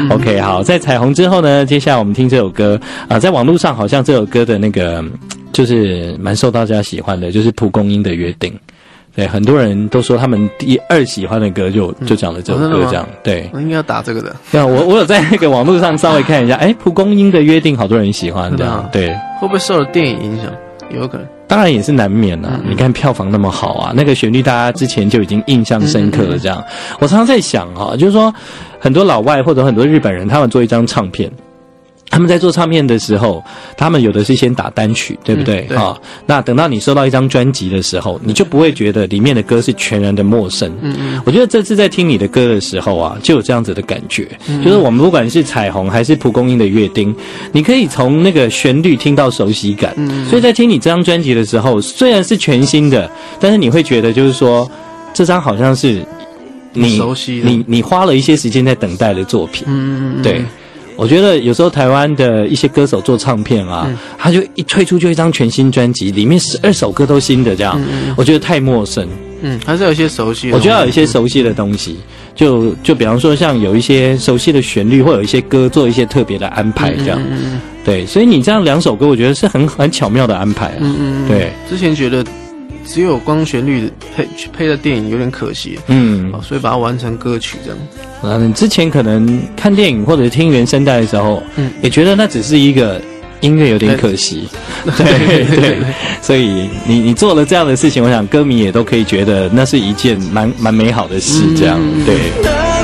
OK， 好，在彩虹之后呢，接下来我们听这首歌在网络上好像这首歌的那个就是蛮受大家喜欢的，就是蒲公英的约定。对，很多人都说他们第二喜欢的歌就讲了这首歌，这样。对， 我应该要打这个的。 对啊，我有在那个网络上稍微看一下，蒲公英的约定，好多人喜欢这样。对， 会不会受了电影影响？有可能。 当然也是难免啊，你看票房那么好啊，那个旋律大家之前就已经印象深刻了。这样，我常常在想就是说，很多老外或者很多日本人，他们做一张唱片。他们在做唱片的时候，他们有的是先打单曲，对不对？ 对那等到你收到一张专辑的时候，你就不会觉得里面的歌是全然的陌生。我觉得这次在听你的歌的时候就有这样子的感觉，就是我们不管是彩虹还是蒲公英的约定，你可以从那个旋律听到熟悉感。所以在听你这张专辑的时候，虽然是全新的，但是你会觉得就是说，这张好像是你熟悉的， 你花了一些时间在等待的作品。对。我觉得有时候台湾的一些歌手做唱片他就一推出就一张全新专辑，里面12首歌都新的这样，我觉得太陌生。 还是有一些熟悉的。 我觉得要有一些熟悉的东西，就比方说像有一些熟悉的旋律，或有一些歌做一些特别的安排这样。对，所以你这样2首歌，我觉得是很巧妙的安排对， 之前觉得只有光旋律配的电影有点可惜，所以把它完成歌曲这样。 你之前可能看电影或者听原声带的时候，也觉得那只是一个音乐有点可惜，对，所以你做了这样的事情，我想歌迷也都可以觉得那是一件蛮美好的事，这样对。